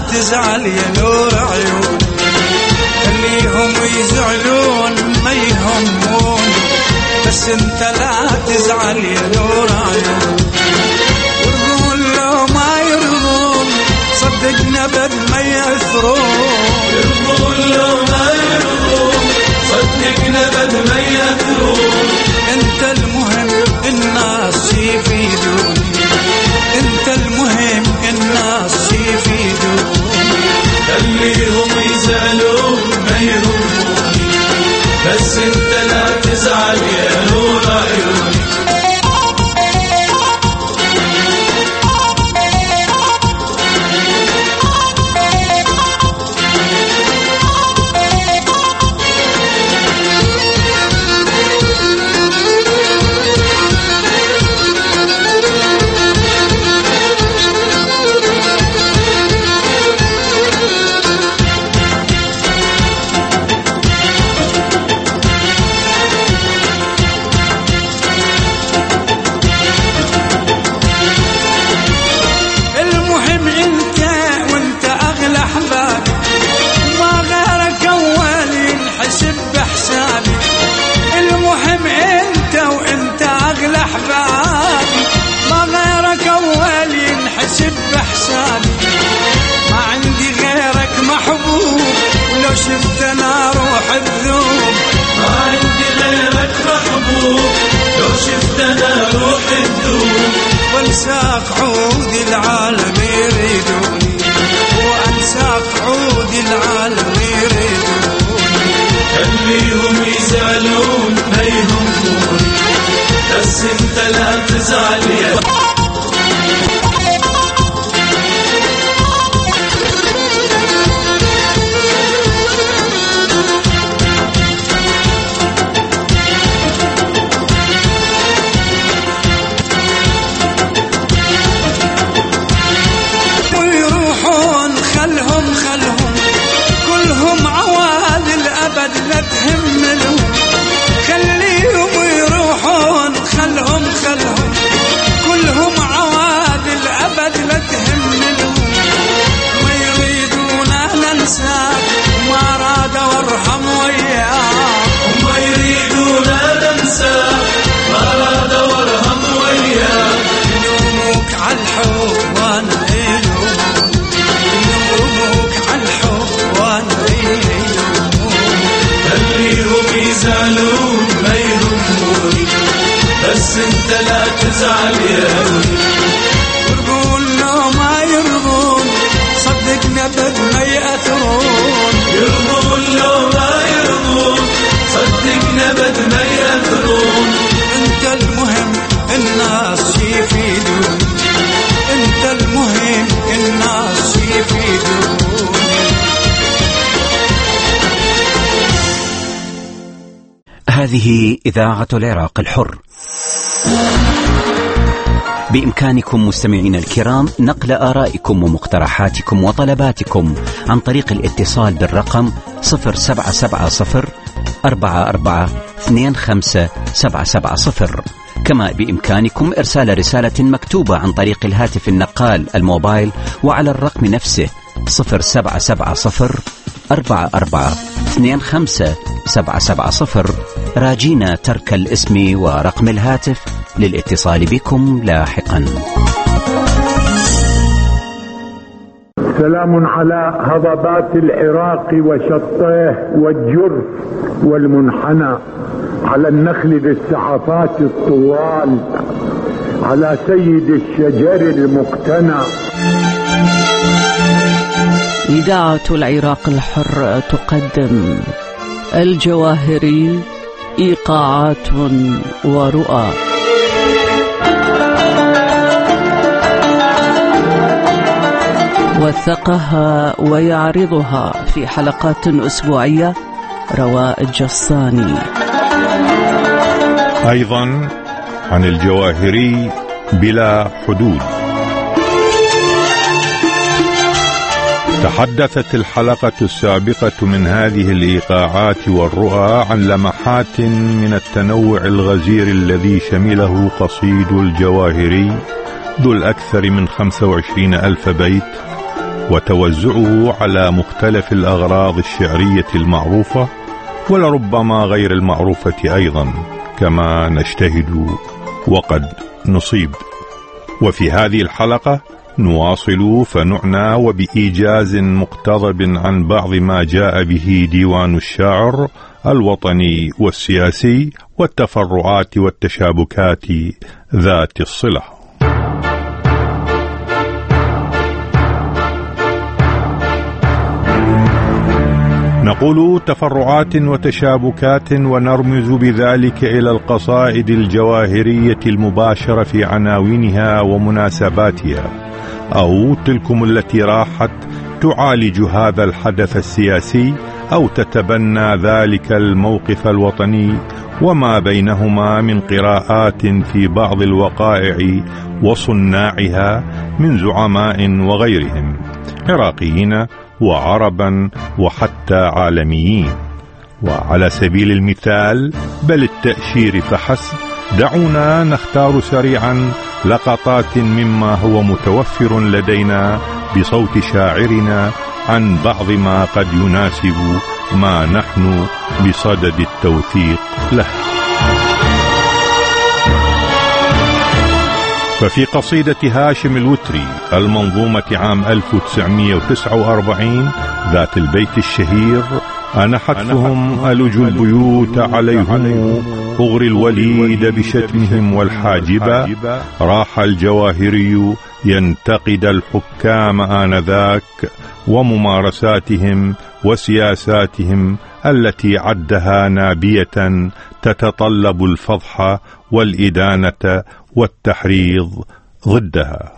تزعل يا نور عيون، خليهم يزعلون ما يهمون، بس انت لا تزعل يا نور عيون. ورغون لو ما يرضون صدقنا بد ما يأثرون، يرضون لو ما يرضون صدقنا بد ما يأثرون. انت المهم الناس يفيدون، انت المهم الناس يفيدون. خليهم يزعلون ما يهموني، بس انت لا تزعل يا نور عيوني. ما عندي غيرك محبوب، ولو شفت انا روح الذوب. ما عندي غيرك محبوب، لو شفت انا روح الذوب. وانساك عود العالم يريدوني، وانساك عود العالم يريدوني. خليهم يزعلون ما يهموني، بس انت لا تزعل يا لا تهملهم. خليهم يروحون خلهم كلهم عوادل أبد لا تهملهم. ما يريدون ننساك وما راد وارحم وياك، وما يريدون ننساك ما راد وارحم وياك. يلوموك عالحب وانا يلوموك عالحب وانا خليهم يزعلون ما يهموني، بس انت لا تزعل يا ولي. ورغون لو ما يرضون صدقنا بد ما يأثرون، يرضون لو ما يرضون صدقنا بد ما يأثرون. انت المهم الناس يفيدون، انت المهم الناس يفيدون. هذه إذاعة العراق الحر. بإمكانكم مستمعين الكرام نقل آرائكم ومقترحاتكم وطلباتكم عن طريق الاتصال بالرقم 0770-4425-770. كما بإمكانكم إرسال رسالة مكتوبة عن طريق الهاتف النقال الموبايل وعلى الرقم نفسه 0770-4425-770، راجينا ترك الاسم ورقم الهاتف للاتصال بكم لاحقا. سلام على هضبات العراق وشطيه والجرف والمنحنى، على النخل بالسعفات الطوال، على سيد الشجر المقتنى. إذاعة العراق الحر تقدم الجواهري، إيقاعات ورؤى. وثقها ويعرضها في حلقات أسبوعية رواء الجصاني. أيضا عن الجواهري بلا حدود. تحدثت الحلقة السابقة من هذه الإيقاعات والرؤى عن لمحات من التنوع الغزير الذي شمله قصيد الجواهري ذو الأكثر من 25,000 بيت، وتوزعه على مختلف الأغراض الشعرية المعروفة ولربما غير المعروفة أيضا، كما نجتهد وقد نصيب. وفي هذه الحلقة نواصل فنعنى وبإيجاز مقتضب عن بعض ما جاء به ديوان الشعر الوطني والسياسي والتفرعات والتشابكات ذات الصلة. نقول تفرعات وتشابكات ونرمز بذلك إلى القصائد الجواهرية المباشرة في عناوينها ومناسباتها، أو تلكم التي راحت تعالج هذا الحدث السياسي أو تتبنى ذلك الموقف الوطني وما بينهما من قراءات في بعض الوقائع وصناعها من زعماء وغيرهم، عراقيين وعربا وحتى عالميين. وعلى سبيل المثال بل التأشير فحسب، دعونا نختار سريعا لقطات مما هو متوفر لدينا بصوت شاعرنا عن بعض ما قد يناسب ما نحن بصدد التوثيق له. ففي قصيدة هاشم الوتري المنظومة عام 1949 ذات البيت الشهير أنا حتفهم ألج البيوت عليهم أغري الوليد بشتمهم والحاجبة، راح الجواهري ينتقد الحكام آنذاك وممارساتهم وسياساتهم التي عدها نابية تتطلب الفضح والإدانة والتحريض ضدها.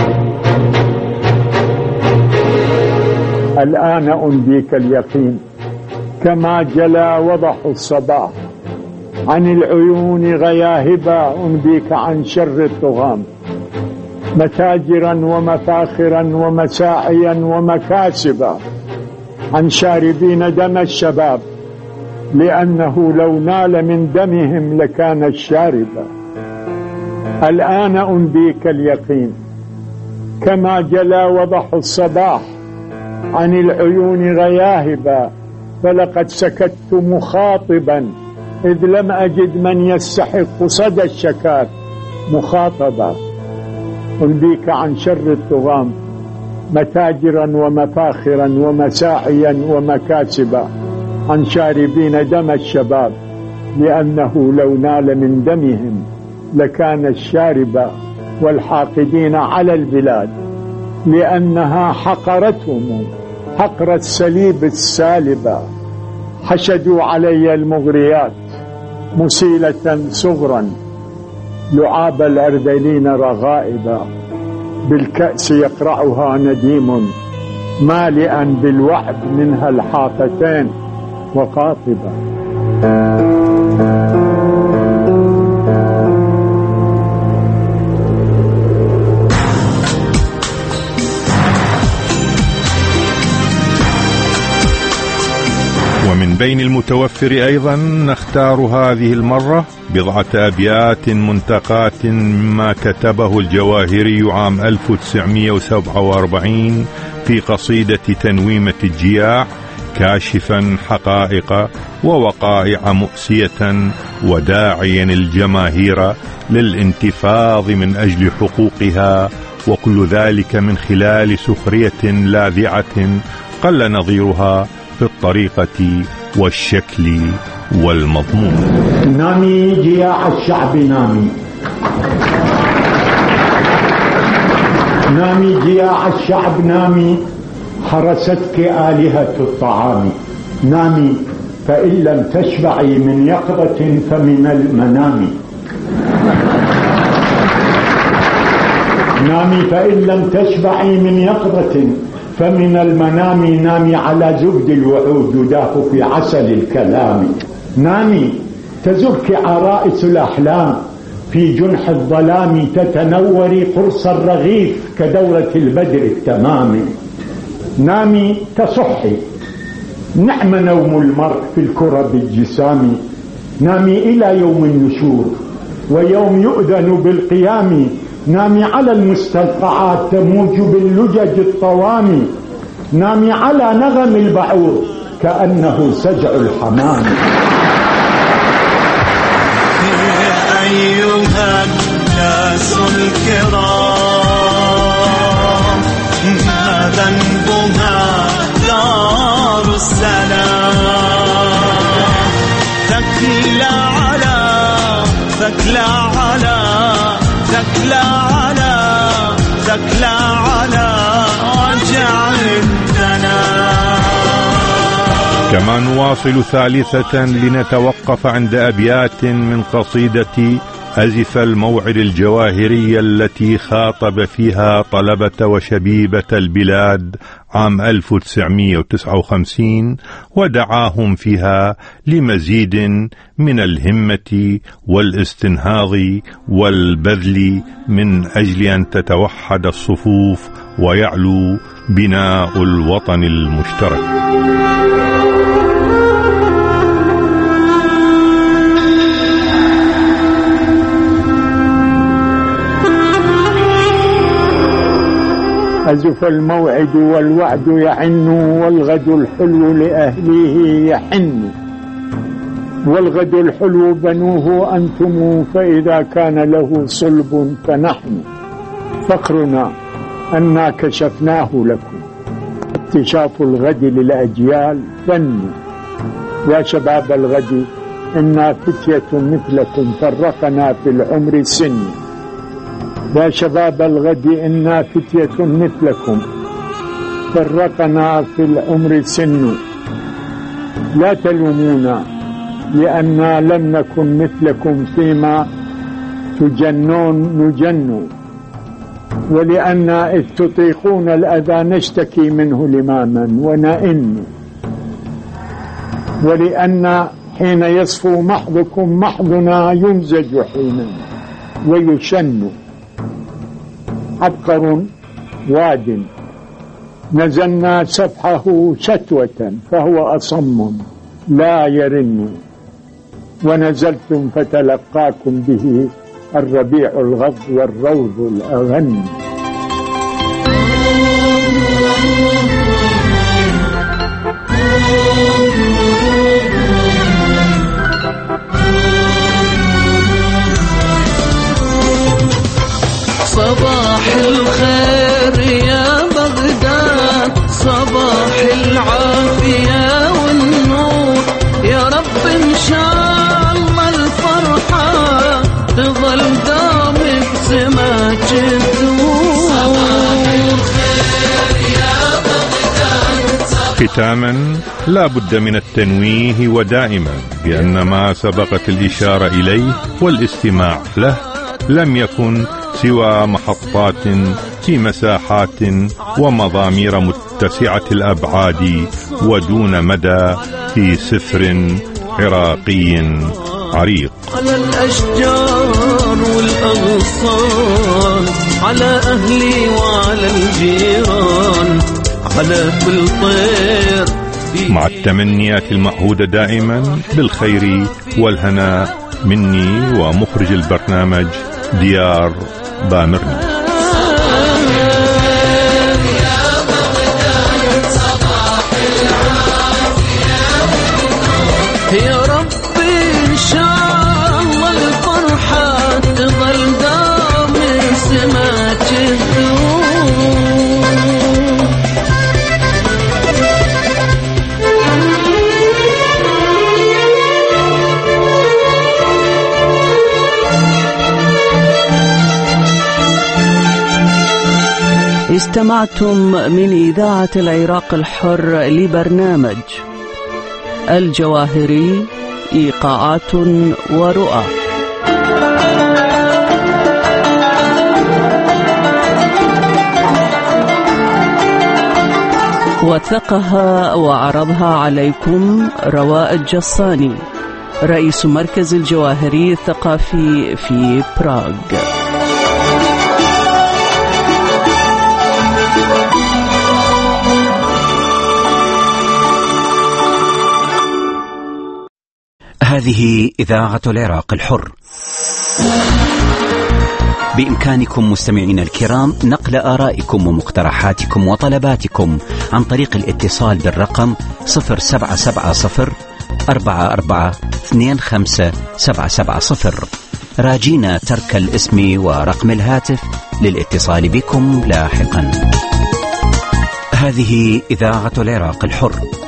الآن أنبيك اليقين كما جلا وضح الصباح، عن العيون غياهبا أنبيك عن شر الطغام، متاجرا ومفاخرا ومساعيا ومكاسبا، عن شاربين دم الشباب، لأنه لو نال من دمهم لكان الشاربا. الآن أنبيك اليقين كما جلا وضح الصباح، عن العيون غياهبا، فلقد سكت مخاطبا إذ لم أجد من يستحق صدى الشكات مخاطبا. أنبيك عن شر الطغام، متاجرا ومفاخرا ومساعيا ومكاسبا، عن شاربين دم الشباب، لأنه لو نال من دمهم لكان الشاربا، والحاقدين على البلاد لأنها حقرتهم حقر السليب السالبة، حشدوا علي المغريات مسيلة صغرا، لعاب الأردلين رغائبا، بالكأس يقرعها نديم مالئا بالوعد منها الحافتين وقاطبا. ومن بين المتوفر أيضا نختار هذه المرة بضعة أبيات منتقاة مما كتبه الجواهري عام 1947 في قصيدة تنويمة الجياع، كاشفا حقائق ووقائع مؤسية وداعيا الجماهير للانتفاض من أجل حقوقها، وكل ذلك من خلال سخرية لاذعة قل نظيرها في الطريقة والشكل والمضمون. نامي جياع الشعب نامي، نامي جياع الشعب نامي، حرستك آلهة الطعام، نامي فإن لم تشبعي من يقظة فمن المنام، نامي فإن لم تشبعي من يقظة فمن المنام، نامي على زبد الوعود يداف في عسل الكلام، نامي تزرك عرائس الأحلام في جنح الظلام، تتنوري قرص الرغيف كدورة البدر التمام، نامي تصحي نعم نوم المرء في الكرب الجسام، نامي إلى يوم النشور ويوم يؤذن بالقيام، نامي على المستنقعات تموج باللجج الطوام، نامي على نغم البعوض كأنه سجع الحمام. أيها الناس الكرام ما ذنبها دار السلام، ثكلى على ثكلى على ثكلى على ثكلى على وجع الدنا. كما نواصل ثالثة لنتوقف عند أبيات من قصيدة أزف الموعد الجواهرية التي خاطب فيها طلبة وشبيبة البلاد عام 1959 ودعاهم فيها لمزيد من الهمة والاستنهاض والبذل من أجل أن تتوحد الصفوف ويعلو بناء الوطن المشترك. أزف الموعد والوعد يعن، والغد الحلو لأهليه يحن، والغد الحلو بنوه أنتم، فإذا كان له صلب فنحن. فقرنا أنا كشفناه لكم، اكتشاف الغد للأجيال فن. يا شباب الغد إنا فتية مثلكم، فرقنا في العمر سن. يا شباب الغد إنا فتية مثلكم، فرقنا في العمر سن. لا تلومونا لأننا لم نكن مثلكم فيما تجنون نجن، ولأن إذ تطيقون الأذى نشتكي منه لماما ونئن، ولأن حين يصفو محضكم محضنا يمزج حينا ويشن. عبقر واد نزلنا سفحه شتوة فهو أصم لا يرن، ونزلتم فتلقاكم به الربيع الغض والروض الأغن. صباح الخير يا بغداد، صباح العافية والنور، يا رب إن شاء الله الفرحة تظل دامك سماك الدور. صباح الخير يا بغداد. ختاما لا بد من التنويه ودائما بأن ما سبقت الإشارة إليه والاستماع له لم يكن سوى محطات في مساحات ومضامير متسعة الأبعاد ودون مدى في سفر عراقي عريق. على الأشجار والأغصان، على أهلي وعلى الجيران، على كل طير، مع التمنيات المعهودة دائما بالخير والهناء مني ومخرج البرنامج ديار بامرني. يا رب إن شاء الله الفرحة تظل دامر سماك الدور. استمعتم من إذاعة العراق الحر لبرنامج الجواهري إيقاعات ورؤى. وثقها وعرضها عليكم رواء الجصاني، رئيس مركز الجواهري الثقافي في براغ. هذه إذاعة العراق الحر. بإمكانكم مستمعينا الكرام نقل آرائكم ومقترحاتكم وطلباتكم عن طريق الاتصال بالرقم 0770 4425 راجينا ترك الاسم ورقم الهاتف للاتصال بكم لاحقا. هذه إذاعة العراق الحر.